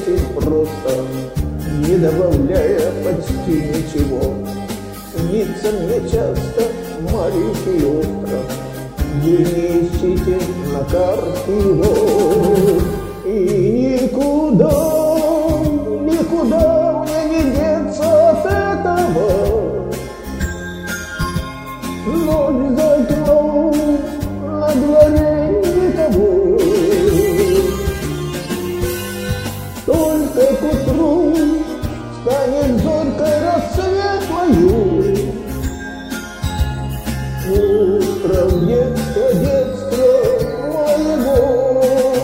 очень просто, не добавляя почти ничего. Снится мне часто маленький остров, где не ищите на карте его. И никуда, никуда мне не деться от этого. Ночь за окном, на дворе никого. Только к утру станет зоркой рассвет мою. Остров детства, детства моего.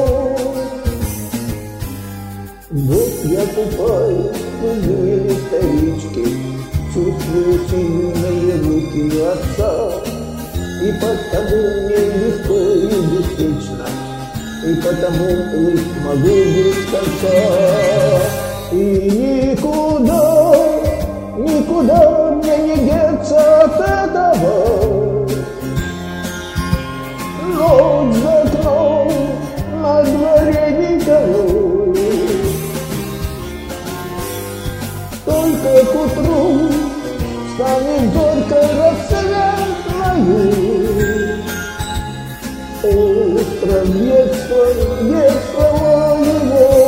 Вот я купаюсь в извилистой речке, чувствую сильные руки отца, и потому мне легко и беспечно, и потому плыть могу без конца. И никуда, никуда мне не деться от этого. Ночь за окном, на дворе никого. Только к утру станет зоркой рассвет мою. Остров детства, детства моего.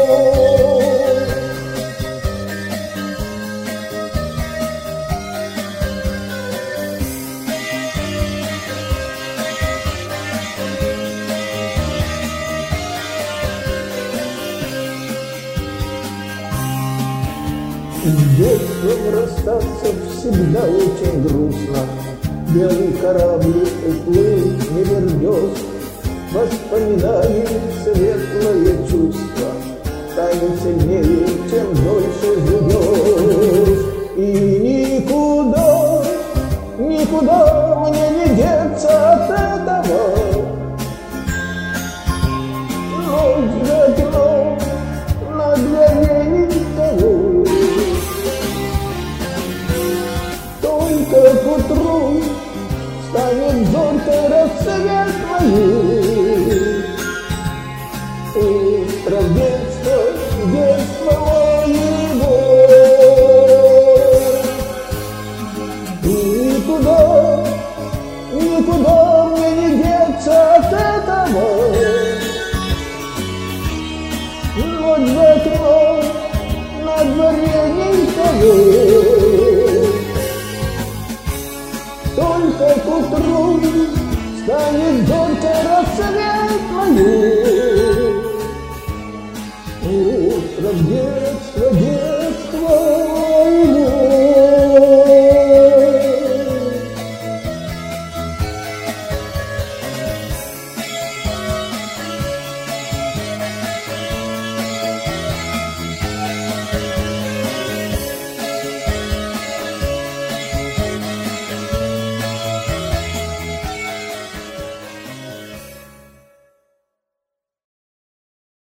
С детством расстаться всегда очень грустно. Белый корабль уплыл, не вернешь. Воспоминаний светлое чувство станет сильнее, чем дольше живешь. И никуда, никуда мне не деться от этого. Ночь за окном, на дворе никого. Только к утру станет зоркой рассвет мою.